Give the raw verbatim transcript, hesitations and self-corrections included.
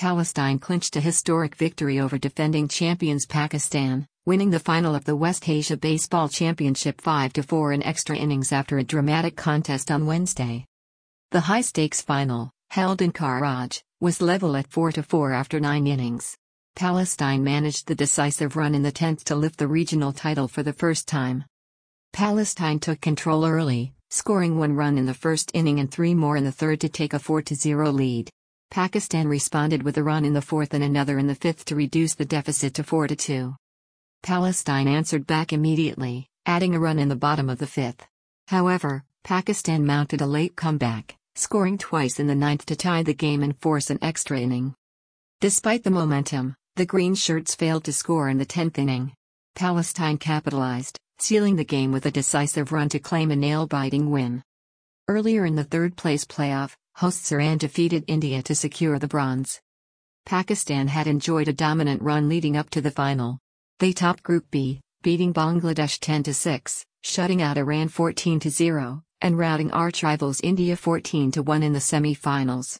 Palestine clinched a historic victory over defending champions Pakistan, winning the final of the West Asia Baseball Championship five to four in extra innings after a dramatic contest on Wednesday. The high-stakes final, held in Karaj, was level at four to four after nine innings. Palestine managed the decisive run in the tenth to lift the regional title for the first time. Palestine took control early, scoring one run in the first inning and three more in the third to take a four to zero lead. Pakistan responded with a run in the fourth and another in the fifth to reduce the deficit to four to two. Palestine answered back immediately, adding a run in the bottom of the fifth. However, Pakistan mounted a late comeback, scoring twice in the ninth to tie the game and force an extra inning. Despite the momentum, the Green Shirts failed to score in the tenth inning. Palestine capitalized, sealing the game with a decisive run to claim a nail-biting win. Earlier in the third-place playoff, hosts Iran defeated India to secure the bronze. Pakistan had enjoyed a dominant run leading up to the final. They topped Group B, beating Bangladesh ten to six, shutting out Iran fourteen to zero, and routing arch-rivals India fourteen to one in the semi-finals.